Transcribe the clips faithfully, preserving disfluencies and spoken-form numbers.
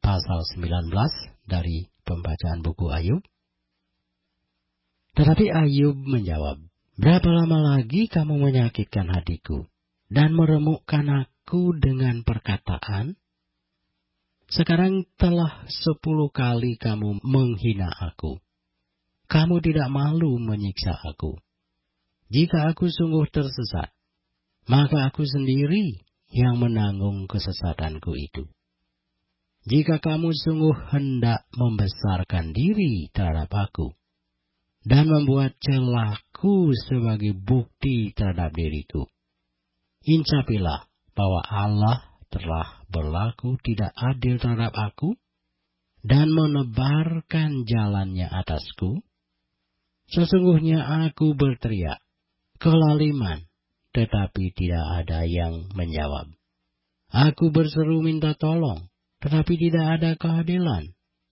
pasal sembilan belas dari pembacaan buku Ayub. Tetapi Ayub menjawab, "Berapa lama lagi kamu menyakitkan hatiku dan meremukkan aku dengan perkataan? Sekarang telah sepuluh kali kamu menghina aku. Kamu tidak malu menyiksa aku. Jika aku sungguh tersesat, maka aku sendiri yang menanggung kesesatanku itu. Jika kamu sungguh hendak membesarkan diri terhadap aku, dan membuat celahku sebagai bukti terhadap diriku, incapilah bahwa Allah telah berlaku tidak adil terhadap aku, dan menebarkan jalannya atasku. Sesungguhnya aku berteriak, kelaliman, tetapi tidak ada yang menjawab. Aku berseru minta tolong, tetapi tidak ada keadilan.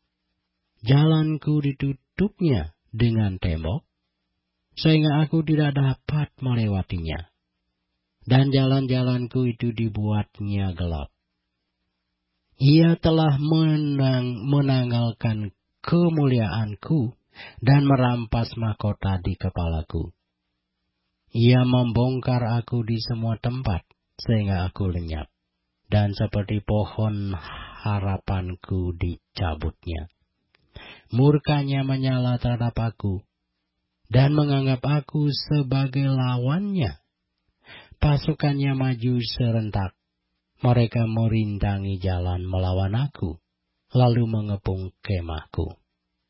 Jalanku ditutupnya dengan tembok, sehingga aku tidak dapat melewatinya. Dan jalan-jalanku itu dibuatnya gelap. Ia telah menang, menanggalkan kemuliaanku dan merampas mahkota di kepalaku. Ia membongkar aku di semua tempat, sehingga aku lenyap. Dan seperti pohon harapanku dicabutnya. Murkanya menyala terhadap aku, dan menganggap aku sebagai lawannya. Pasukannya maju serentak. Mereka merintangi jalan melawan aku, lalu mengepung kemahku.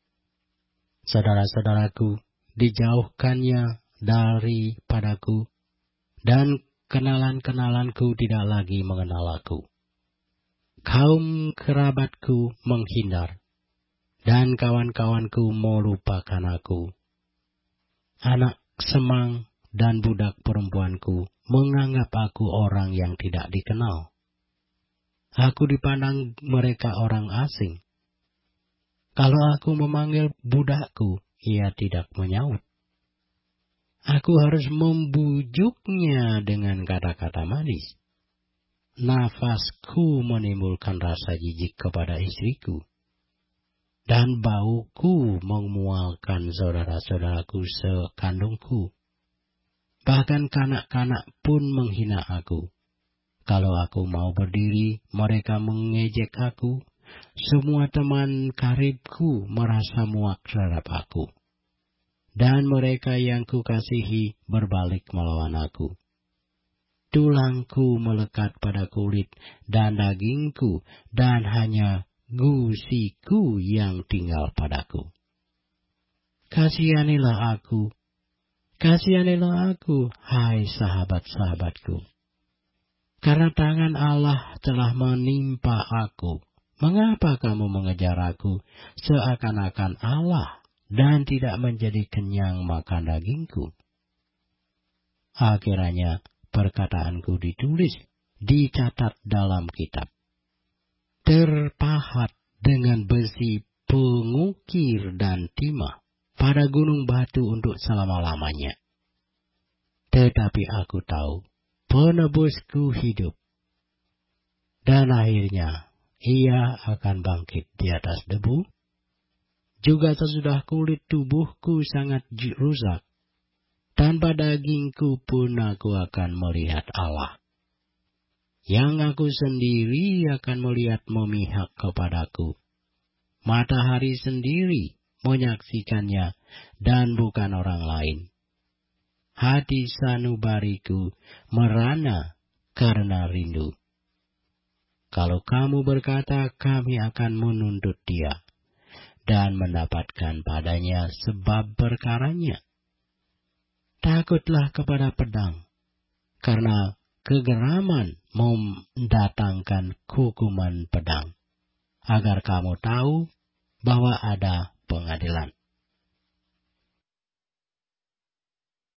Saudara-saudaraku, dijauhkannya daripadaku, dan kenalan-kenalanku tidak lagi mengenal aku. Kaum kerabatku menghindar, dan kawan-kawanku melupakan aku. Anak semang dan budak perempuanku menganggap aku orang yang tidak dikenal. Aku dipandang mereka orang asing. Kalau aku memanggil budakku, ia tidak menyaut. Aku harus membujuknya dengan kata-kata manis. Nafasku menimbulkan rasa jijik kepada istriku, dan bauku memualkan saudara-saudaraku sekandungku. Bahkan kanak-kanak pun menghina aku. Kalau aku mau berdiri, mereka mengejek aku. Semua teman karibku merasa muak terhadap aku. Dan mereka yang kukasihi berbalik melawan aku. Tulangku melekat pada kulit dan dagingku, dan hanya gusiku yang tinggal padaku. Kasihanilah aku, kasihanilah aku, hai sahabat-sahabatku. Karena tangan Allah telah menimpa aku. Mengapa kamu mengejar aku seakan-akan Allah dan tidak menjadi kenyang makan dagingku? Akhirnya perkataanku ditulis, dicatat dalam kitab. Terpahat dengan besi pengukir dan timah pada gunung batu untuk selama-lamanya. Tetapi aku tahu, penebusku hidup. Dan akhirnya, ia akan bangkit di atas debu. Juga sesudah kulit tubuhku sangat rusak, tanpa dagingku pun aku akan melihat Allah. Yang aku sendiri akan melihat memihak kepadaku. Matahari sendiri menyaksikannya dan bukan orang lain. Hati sanubariku merana karena rindu. Kalau kamu berkata, kami akan menuntut dia dan mendapatkan padanya sebab perkaranya. Takutlah kepada pedang, karena kegeraman mendatangkan hukuman pedang, agar kamu tahu bahwa ada pengadilan.